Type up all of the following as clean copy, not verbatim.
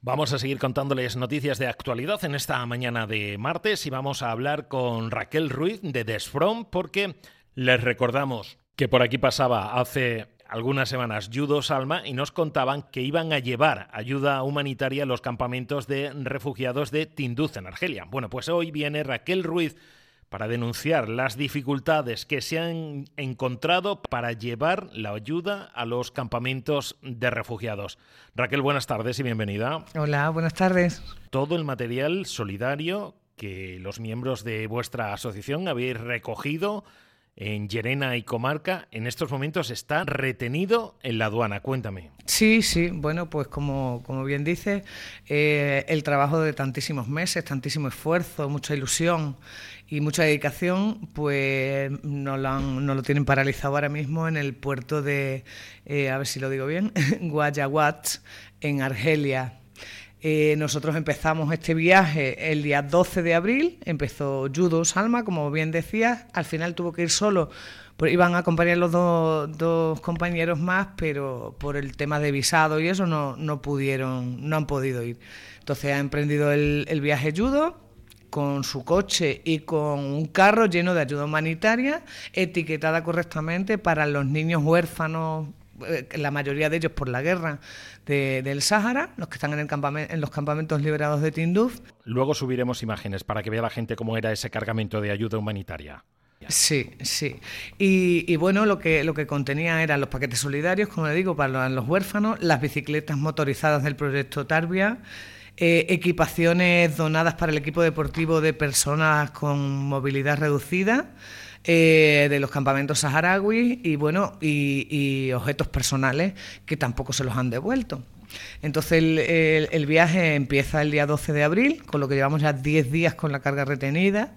Vamos a seguir contándoles noticias de actualidad en esta mañana de martes y vamos a hablar con Raquel Ruiz de Desfront porque les recordamos que por aquí pasaba hace algunas semanas Judo Salma y nos contaban que iban a llevar ayuda humanitaria a los campamentos de refugiados de Tinduf en Argelia. Bueno, pues hoy viene Raquel Ruiz para denunciar las dificultades que se han encontrado para llevar la ayuda a los campamentos de refugiados. Raquel, buenas tardes y bienvenida. Hola, buenas tardes. Todo el material solidario que los miembros de vuestra asociación habéis recogido en Llerena y comarca, en estos momentos está retenido en la aduana. Cuéntame. Sí, bueno, pues como bien dices, el trabajo de tantísimos meses, tantísimo esfuerzo, mucha ilusión y mucha dedicación, pues no lo tienen paralizado ahora mismo en el puerto de, a ver si lo digo bien, Guayawat, en Argelia. Nosotros empezamos este viaje el día 12 de abril, empezó Judo Salma, como bien decías, al final tuvo que ir solo, iban a acompañar los dos compañeros más, pero por el tema de visado y eso no han podido ir. Entonces ha emprendido el viaje Judo con su coche y con un carro lleno de ayuda humanitaria, etiquetada correctamente para los niños huérfanos, la mayoría de ellos por la guerra del Sáhara, los que están en los campamentos liberados de Tinduf. Luego subiremos imágenes para que vea la gente cómo era ese cargamento de ayuda humanitaria. Sí. Y bueno, lo que contenía eran los paquetes solidarios, como le digo, para los huérfanos, las bicicletas motorizadas del proyecto Tarbia, equipaciones donadas para el equipo deportivo de personas con movilidad reducida, de los campamentos saharauis y objetos personales que tampoco se los han devuelto. Entonces el viaje empieza el día 12 de abril, con lo que llevamos ya 10 días con la carga retenida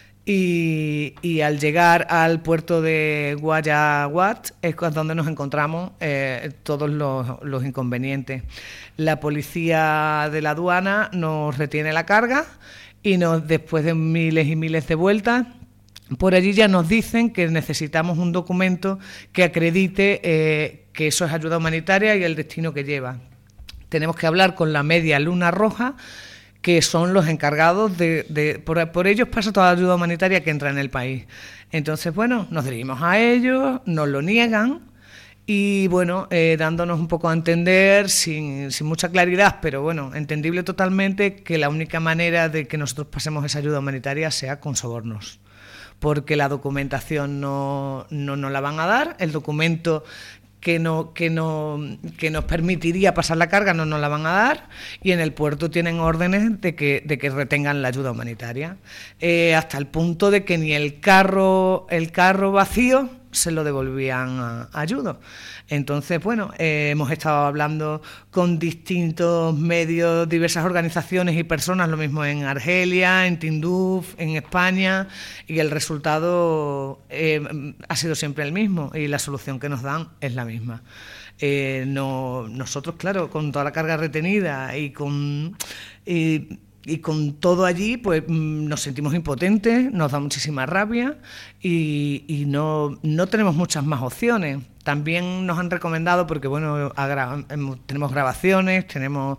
y al llegar al puerto de Guayawat es donde nos encontramos todos los inconvenientes. La policía de la aduana nos retiene la carga y después de miles y miles de vueltas, por allí ya nos dicen que necesitamos un documento que acredite que eso es ayuda humanitaria y el destino que lleva. Tenemos que hablar con la Media Luna Roja, que son los encargados por ellos pasa toda la ayuda humanitaria que entra en el país. Entonces, bueno, nos dirigimos a ellos, nos lo niegan y, bueno, dándonos un poco a entender, sin mucha claridad, pero, bueno, entendible totalmente, que la única manera de que nosotros pasemos esa ayuda humanitaria sea con sobornos, porque la documentación no la van a dar, el documento que nos permitiría pasar la carga no nos la van a dar, y en el puerto tienen órdenes de que retengan la ayuda humanitaria, hasta el punto de que ni el carro vacío se lo devolvían a Judo. Entonces, bueno, hemos estado hablando con distintos medios, diversas organizaciones y personas, lo mismo en Argelia, en Tinduf, en España, y el resultado ha sido siempre el mismo y la solución que nos dan es la misma. Nosotros, claro, con toda la carga retenida y con todo allí, pues nos sentimos impotentes, nos da muchísima rabia y no tenemos muchas más opciones. También nos han recomendado, porque bueno, tenemos grabaciones, tenemos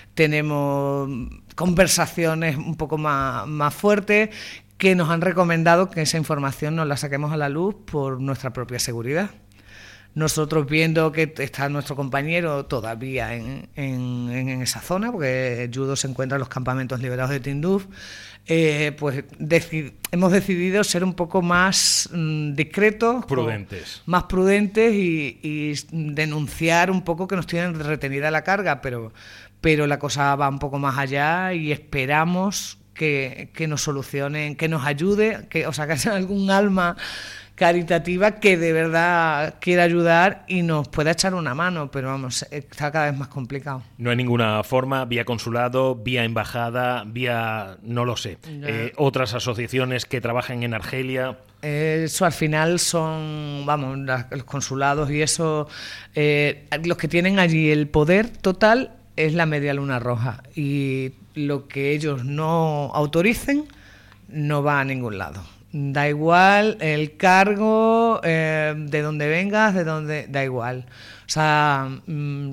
conversaciones un poco más fuertes, que nos han recomendado que esa información nos la saquemos a la luz por nuestra propia seguridad. Nosotros, viendo que está nuestro compañero todavía en esa zona, porque Judo se encuentra en los campamentos liberados de Tinduf, pues hemos decidido ser un poco más discretos, más prudentes y denunciar un poco que nos tienen retenida la carga, pero la cosa va un poco más allá y esperamos que nos solucionen, que nos ayude, que haya algún alma caritativa que de verdad quiera ayudar y nos pueda echar una mano, pero vamos, está cada vez más complicado. No hay ninguna forma, vía consulado, vía embajada, vía, no lo sé, otras asociaciones que trabajan en Argelia. Eso al final son, los consulados y eso, los que tienen allí el poder total es la Media Luna Roja, y lo que ellos no autoricen no va a ningún lado. Da igual el cargo, de donde vengas, da igual. O sea,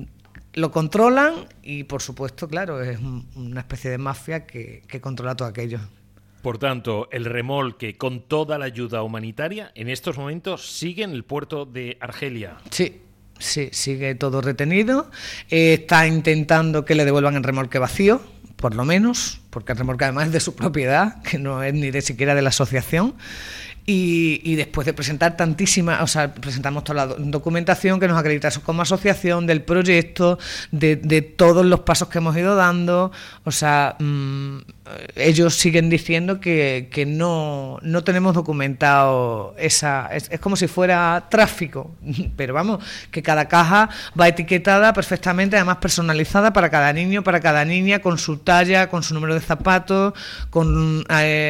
lo controlan y, por supuesto, claro, es una especie de mafia que controla todo aquello. Por tanto, el remolque con toda la ayuda humanitaria en estos momentos sigue en el puerto de Argelia. Sí, sigue todo retenido. Está intentando que le devuelvan el remolque vacío, por lo menos, porque el remolque además es de su propiedad, que no es ni de siquiera de la asociación. Y después de presentar presentamos toda la documentación que nos acredita eso como asociación, del proyecto, de todos los pasos que hemos ido dando. O sea, ellos siguen diciendo que no tenemos documentado es como si fuera tráfico, pero vamos, que cada caja va etiquetada perfectamente, además personalizada para cada niño, para cada niña, con su talla, con su número de zapatos, con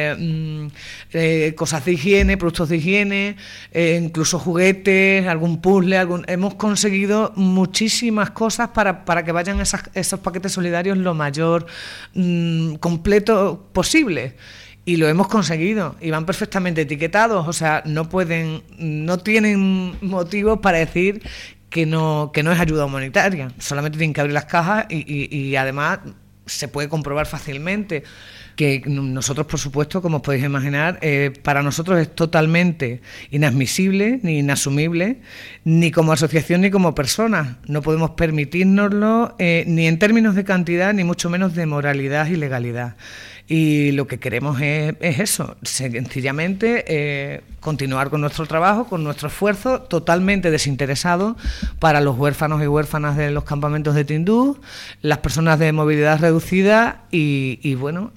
cosas de higiene, productos de higiene, incluso juguetes, algún puzzle, hemos conseguido muchísimas cosas para que vayan esos paquetes solidarios lo mayor completo posible, y lo hemos conseguido, y van perfectamente etiquetados, o sea, no tienen motivos para decir que no es ayuda humanitaria, solamente tienen que abrir las cajas y además se puede comprobar fácilmente que nosotros, por supuesto, como os podéis imaginar, para nosotros es totalmente inadmisible ni inasumible, ni como asociación ni como personas. No podemos permitírnoslo ni en términos de cantidad, ni mucho menos de moralidad y legalidad. Y lo que queremos es eso, sencillamente continuar con nuestro trabajo, con nuestro esfuerzo totalmente desinteresado para los huérfanos y huérfanas de los campamentos de Tinduf, las personas de movilidad reducida y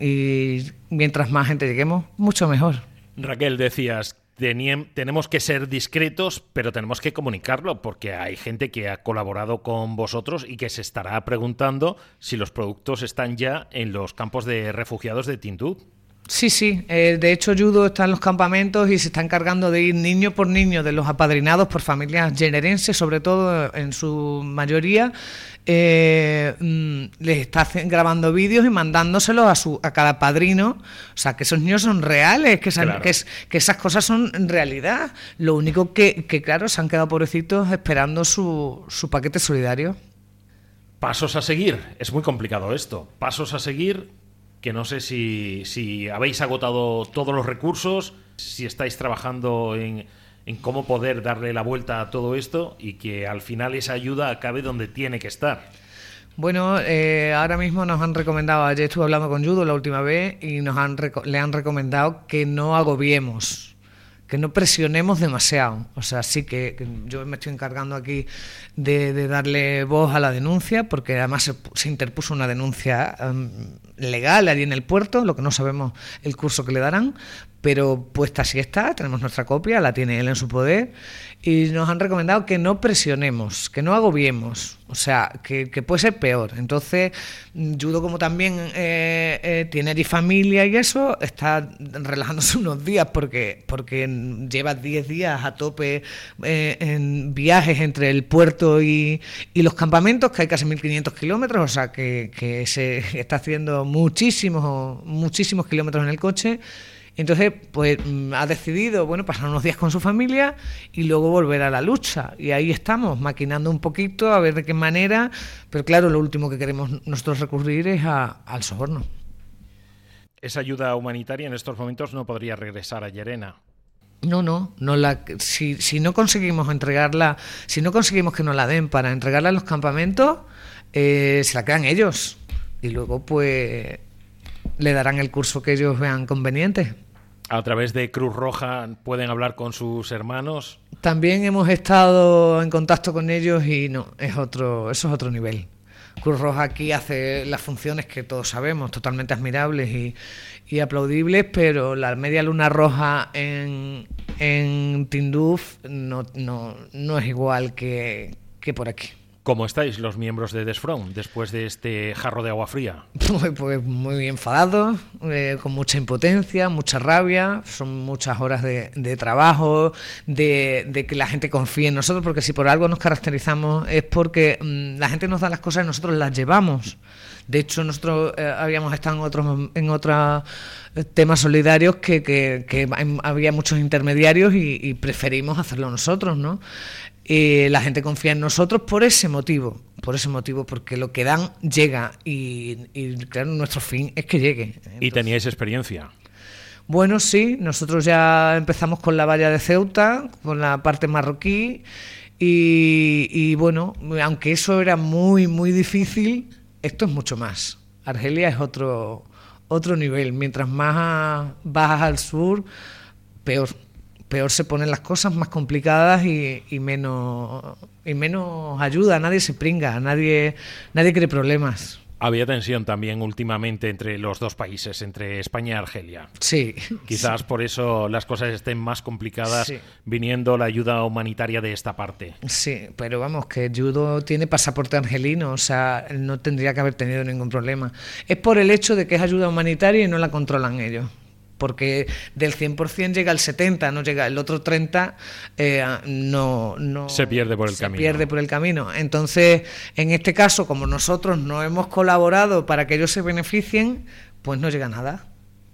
mientras más gente lleguemos, mucho mejor. Raquel, decías, tenemos que ser discretos, pero tenemos que comunicarlo, porque hay gente que ha colaborado con vosotros y que se estará preguntando si los productos están ya en los campos de refugiados de Tinduf. Sí, de hecho Judo está en los campamentos y se está encargando de ir niño por niño, de los apadrinados por familias generenses, sobre todo en su mayoría. Les está grabando vídeos y mandándoselos a cada padrino. O sea, que esos niños son reales, que esas cosas son realidad. Lo único que claro, se han quedado pobrecitos esperando su paquete solidario. Pasos a seguir. Es muy complicado esto. Pasos a seguir, que no sé si habéis agotado todos los recursos, si estáis trabajando en cómo poder darle la vuelta a todo esto y que al final esa ayuda acabe donde tiene que estar. Bueno, ahora mismo nos han recomendado, ayer estuve hablando con Judo la última vez y le han recomendado que no agobiemos, que no presionemos demasiado. O sea, sí que yo me estoy encargando aquí de darle voz a la denuncia, porque además se interpuso una denuncia legal allí en el puerto, lo que no sabemos el curso que le darán, pero puesta así está, tenemos nuestra copia, la tiene él en su poder, y nos han recomendado que no presionemos, que no agobiemos, o sea, que puede ser peor. Entonces, Judo, como también tiene allí familia y eso, está relajándose unos días porque lleva 10 días a tope en viajes entre el puerto y los campamentos, que hay casi 1.500 kilómetros, o sea, que se está haciendo muchísimos kilómetros en el coche. Entonces, pues ha decidido, pasar unos días con su familia y luego volver a la lucha. Y ahí estamos, maquinando un poquito, a ver de qué manera. Pero claro, lo último que queremos nosotros recurrir es al soborno. Esa ayuda humanitaria en estos momentos no podría regresar a Llerena. Si no conseguimos entregarla, si no conseguimos que nos la den para entregarla en los campamentos, se la quedan ellos. Y luego, pues, le darán el curso que ellos vean conveniente. ¿A través de Cruz Roja pueden hablar con sus hermanos? También hemos estado en contacto con ellos y eso es otro nivel. Cruz Roja aquí hace las funciones que todos sabemos, totalmente admirables y aplaudibles, pero la Media Luna Roja en Tinduf no es igual que por aquí. ¿Cómo estáis los miembros de Desfront después de este jarro de agua fría? Pues muy enfadados, con mucha impotencia, mucha rabia, son muchas horas de trabajo, de que la gente confíe en nosotros, porque si por algo nos caracterizamos es porque la gente nos da las cosas y nosotros las llevamos. De hecho, nosotros habíamos estado en otros temas solidarios que había muchos intermediarios y preferimos hacerlo nosotros, ¿no? La gente confía en nosotros por ese motivo, porque lo que dan llega y claro, nuestro fin es que llegue. Entonces, ¿y teníais experiencia? Bueno, sí, nosotros ya empezamos con la valla de Ceuta, con la parte marroquí, y bueno, aunque eso era muy, muy difícil, esto es mucho más. Argelia es otro nivel. Mientras más bajas al sur, peor se ponen las cosas, más complicadas y menos ayuda. Nadie se pringa, nadie quiere problemas. Había tensión también últimamente entre los dos países, entre España y Argelia. Sí. Quizás sí. por eso las cosas estén más complicadas, sí. viniendo la ayuda humanitaria de esta parte. Sí, pero vamos, que Judo tiene pasaporte argelino, o sea, no tendría que haber tenido ningún problema. Es por el hecho de que es ayuda humanitaria y no la controlan ellos. Porque del 100% llega al 70%, no llega el otro 30%, no se pierde por el camino. Se pierde por el camino. Entonces, en este caso, como nosotros no hemos colaborado para que ellos se beneficien, pues no llega nada.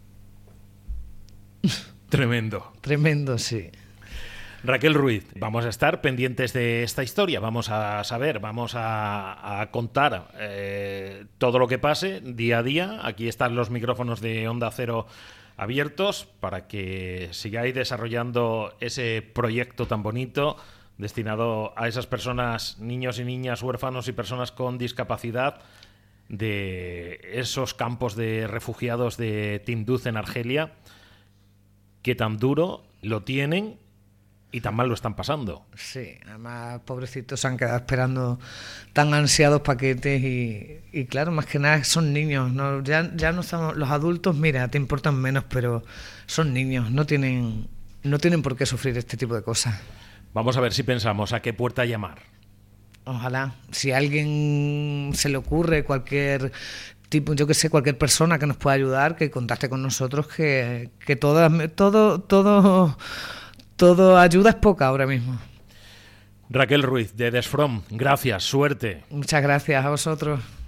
Tremendo. Tremendo, sí. Raquel Ruiz, vamos a estar pendientes de esta historia, vamos a saber, vamos a contar todo lo que pase día a día. Aquí están los micrófonos de Onda Cero abiertos para que sigáis desarrollando ese proyecto tan bonito destinado a esas personas, niños y niñas, huérfanos y personas con discapacidad, de esos campos de refugiados de Tindouf en Argelia, que tan duro lo tienen y tan mal lo están pasando. Sí, además pobrecitos se han quedado esperando tan ansiados paquetes y claro, más que nada son niños, ¿no? Ya no estamos, los adultos, mira, te importan menos, pero son niños, no tienen por qué sufrir este tipo de cosas. Vamos a ver si pensamos a qué puerta llamar. Ojalá, si a alguien se le ocurre cualquier tipo, yo que sé, cualquier persona que nos pueda ayudar, que contacte con nosotros, que todo ayuda es poca ahora mismo. Raquel Ruiz, de Desfrom, gracias, suerte. Muchas gracias a vosotros.